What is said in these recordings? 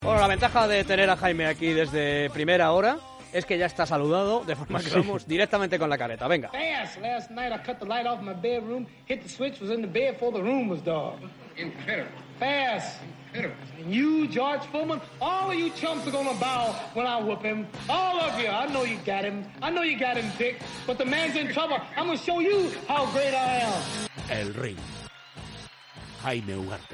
Bueno, la ventaja de tener a Jaime aquí desde primera hora es que ya está saludado, de forma que vamos directamente con la careta. Venga. Fast. Last night I cut the light off my bedroom, hit the switch, was in the bed before the room was dark. Incredible. Fast. Incredible. And you, George Foreman, all of you chumps are gonna bow when I whoop him. All of you. I know you got him. I know you got him picked. But the man's in trouble. I'm gonna show you how great I am. El ring. Jaime Ugarte.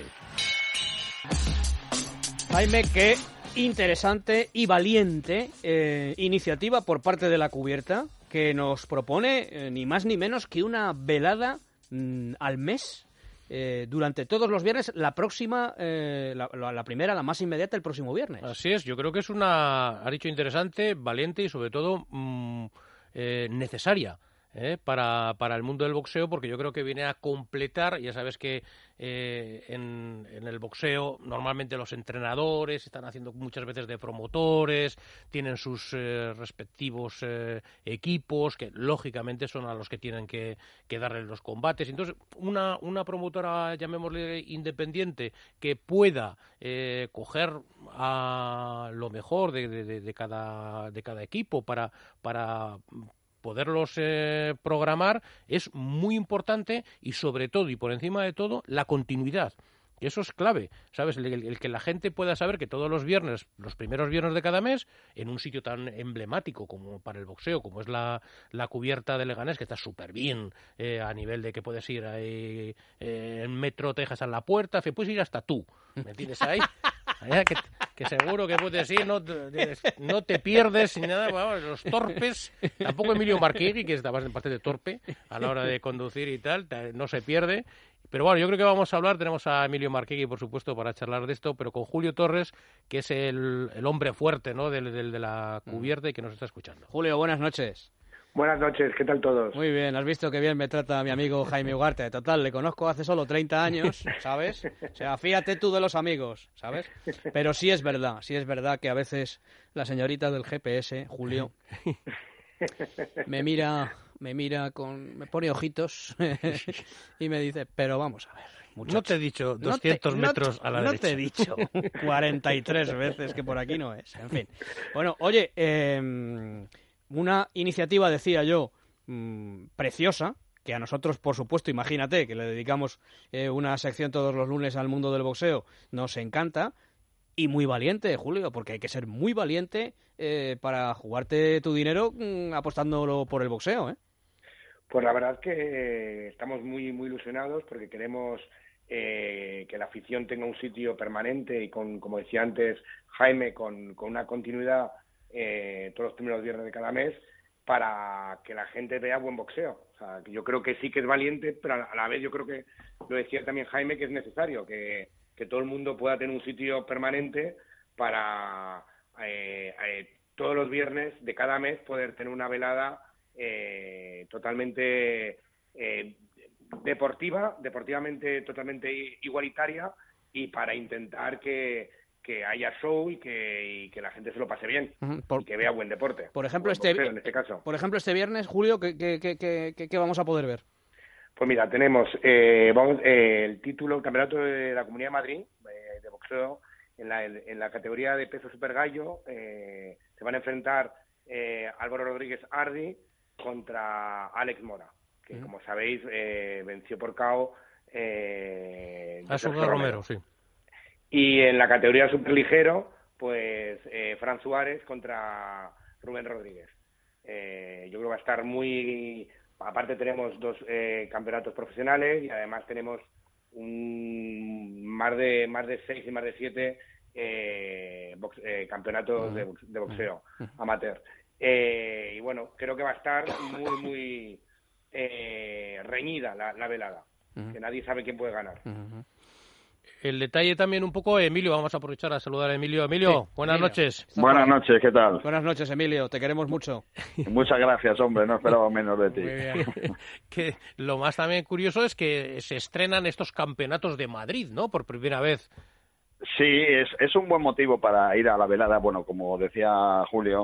Jaime, qué interesante y valiente iniciativa por parte de La Cubierta, que nos propone ni más ni menos que una velada al mes durante todos los viernes. La próxima, la primera, la más inmediata, el próximo viernes. Así es, yo creo que es una, ha dicho, interesante, valiente y sobre todo necesaria. Para el mundo del boxeo, porque yo creo que viene a completar. Ya sabes que en el boxeo normalmente los entrenadores están haciendo muchas veces de promotores, tienen sus respectivos equipos que lógicamente son a los que tienen que darle los combates. Entonces una promotora, llamémosle independiente, que pueda coger a lo mejor de cada equipo para poderlos programar, es muy importante, y sobre todo y por encima de todo la continuidad. Eso es clave, ¿sabes? El que la gente pueda saber que todos los viernes, los primeros viernes de cada mes, en un sitio tan emblemático como para el boxeo, como es la Cubierta de Leganés, que está súper bien a nivel de que puedes ir ahí en metro, te dejas a la puerta, puedes ir hasta tú, ¿me entiendes? Ahí que seguro que puedes ir, no te pierdes ni nada. Bueno, los torpes, tampoco Emilio Marquegui, que está bastante torpe a la hora de conducir y tal, no se pierde. Pero bueno, yo creo que vamos a hablar, tenemos a Emilio Marquegui, por supuesto, para charlar de esto, pero con Julio Torres, que es el hombre fuerte, ¿no?, de La Cubierta y que nos está escuchando. Julio, buenas noches. Buenas noches, ¿qué tal todos? Muy bien, has visto que bien me trata mi amigo Jaime Ugarte. Total, le conozco hace solo 30 años, ¿sabes? O sea, fíjate tú de los amigos, ¿sabes? Pero sí es verdad que a veces la señorita del GPS, Julio, me pone ojitos y me dice, pero vamos a ver, muchacho. No te he dicho 200 metros a la derecha. No te he dicho 43 veces que por aquí no es, en fin. Bueno, oye, una iniciativa, decía yo, preciosa, que a nosotros, por supuesto, imagínate, que le dedicamos una sección todos los lunes al mundo del boxeo, nos encanta, y muy valiente, Julio, porque hay que ser muy valiente para jugarte tu dinero apostándolo por el boxeo, ¿eh? Pues la verdad es que estamos muy, muy ilusionados porque queremos que la afición tenga un sitio permanente y como decía antes Jaime, con una continuidad todos los primeros viernes de cada mes, para que la gente vea buen boxeo. O sea, que yo creo que sí que es valiente, pero a la vez yo creo que, lo decía también Jaime, que es necesario, que todo el mundo pueda tener un sitio permanente para todos los viernes de cada mes poder tener una velada totalmente deportivamente totalmente igualitaria, y para intentar que haya show y que la gente se lo pase bien, y que vea buen deporte. Por ejemplo, en este caso. Por ejemplo, este viernes, Julio, ¿qué vamos a poder ver? Pues mira, tenemos el título, el campeonato de la Comunidad de Madrid de boxeo en la categoría de peso super gallo. Se van a enfrentar Álvaro Rodríguez Ardi contra Alex Mora, que como sabéis venció por KO a Sergio Romero, sí. Y en la categoría superligero, pues Fran Suárez contra Rubén Rodríguez. Yo creo que va a estar muy... Aparte tenemos 2 campeonatos profesionales, y además tenemos más de 6 y más de 7 campeonatos de boxeo amateur. Y bueno, creo que va a estar muy, muy reñida la velada, que nadie sabe quién puede ganar. El detalle también un poco, Emilio, vamos a aprovechar a saludar a Emilio. Emilio, sí, buenas noches. Buenas noches, ¿qué tal? Buenas noches, Emilio, te queremos mucho. Muchas gracias, hombre, no esperaba menos de ti. Muy bien. Que lo más también curioso es que se estrenan estos campeonatos de Madrid, ¿no?, por primera vez. Sí, es un buen motivo para ir a la velada. Bueno, como decía Julio,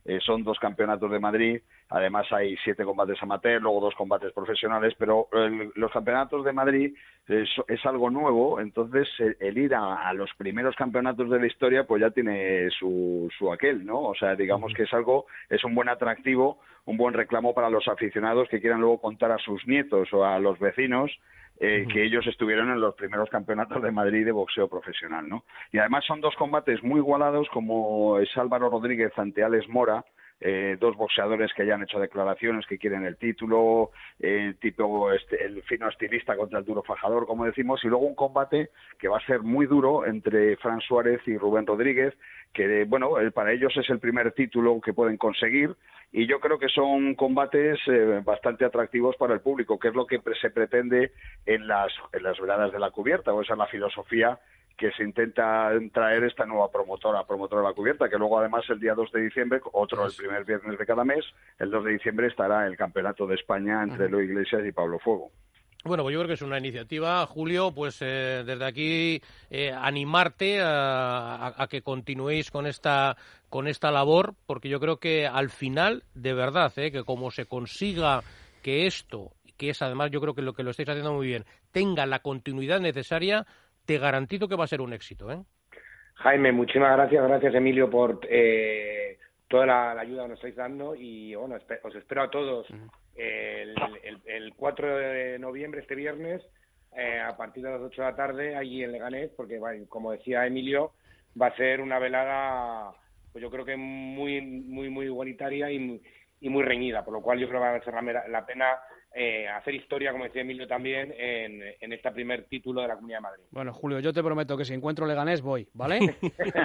son 2 campeonatos de Madrid, además hay 7 combates amateur, luego 2 combates profesionales, pero los campeonatos de Madrid es algo nuevo, entonces el ir a los primeros campeonatos de la historia pues ya tiene su aquel, ¿no? O sea, digamos que es un buen atractivo, un buen reclamo para los aficionados que quieran luego contar a sus nietos o a los vecinos que ellos estuvieron en los primeros campeonatos de Madrid de boxeo profesional, ¿no? Y además son 2 combates muy igualados, como es Álvaro Rodríguez ante Alex Mora, 2 boxeadores que ya han hecho declaraciones que quieren el título, tipo el fino estilista contra el duro fajador, como decimos, y luego un combate que va a ser muy duro entre Fran Suárez y Rubén Rodríguez, que bueno, para ellos es el primer título que pueden conseguir, y yo creo que son combates bastante atractivos para el público, que es lo que se pretende en las veladas de la cubierta, o esa es la filosofía que se intenta traer esta nueva promotora de la cubierta, que luego además el día 2 de diciembre, el primer viernes de cada mes, el 2 de diciembre estará el Campeonato de España entre Eloy Iglesias y Pablo Fuego. Bueno, pues yo creo que es una iniciativa, Julio, pues desde aquí animarte a que continuéis con esta labor, porque yo creo que al final, de verdad, que como se consiga que esto, que es además yo creo que lo estáis haciendo muy bien, tenga la continuidad necesaria, te garantizo que va a ser un éxito, ¿eh? Jaime, muchísimas gracias Emilio por toda la ayuda que nos estáis dando, y bueno, os espero a todos el 4 de noviembre, este viernes, a partir de las 8 de la tarde, allí en Leganés, porque bueno, como decía Emilio, va a ser una velada, pues yo creo que muy igualitaria y muy reñida, por lo cual yo creo que va a ser la pena hacer historia, como decía Emilio también, en este primer título de la Comunidad de Madrid. Bueno, Julio, yo te prometo que si encuentro Leganés voy, ¿vale?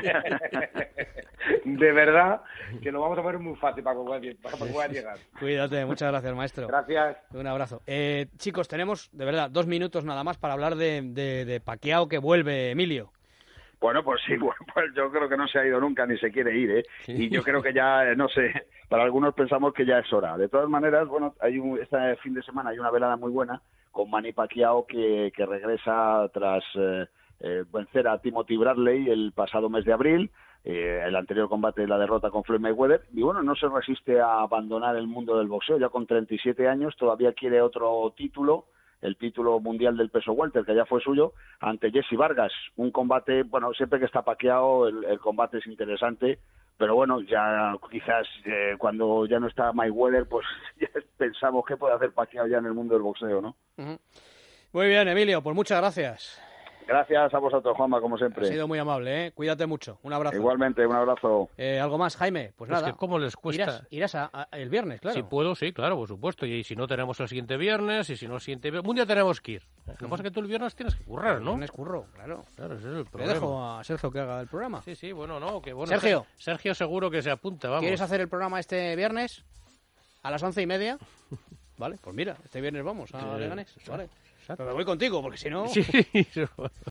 De verdad que lo vamos a poner muy fácil para que puedas llegar. Cuídate, muchas gracias, maestro. Gracias. Un abrazo. Chicos, tenemos, de verdad, 2 minutos nada más para hablar de Pacquiao, que vuelve, Emilio. Bueno, pues sí, pues yo creo que no se ha ido nunca ni se quiere ir, ¿eh? Y yo creo que ya, no sé, para algunos pensamos que ya es hora. De todas maneras, bueno, este fin de semana hay una velada muy buena con Manny Pacquiao que regresa tras vencer a Timothy Bradley el pasado mes de abril, el anterior combate, la derrota con Floyd Mayweather, y bueno, no se resiste a abandonar el mundo del boxeo, ya con 37 años, todavía quiere otro título, el título mundial del peso welter, que ya fue suyo, ante Jesse Vargas. Un combate, bueno, siempre que está Pacquiao, el combate es interesante, pero bueno, ya quizás cuando ya no está Mayweather, pues ya pensamos qué puede hacer Pacquiao ya en el mundo del boxeo, ¿no? Muy bien, Emilio, pues muchas gracias. Gracias a vosotros, Juanma, como siempre. Ha sido muy amable, ¿eh? Cuídate mucho. Un abrazo. Igualmente, un abrazo. ¿Algo más, Jaime? Pues nada. Es que cómo les cuesta. Irás el viernes, claro. Si puedo, sí, claro, por supuesto. Y si no tenemos el siguiente viernes, y si no el siguiente viernes, un día tenemos que ir. Lo que pasa es que tú el viernes tienes que currar, ¿no? El viernes curro, claro. Claro, ese es el Le problema. dejo a Sergio que haga el programa. Sí, bueno, no, que bueno. Sergio. Sergio seguro que se apunta, vamos. ¿Quieres hacer el programa este viernes a las 11:30? Vale, pues mira, este viernes vamos a Leganés. Vale. Pero me voy contigo, porque si no... Sí,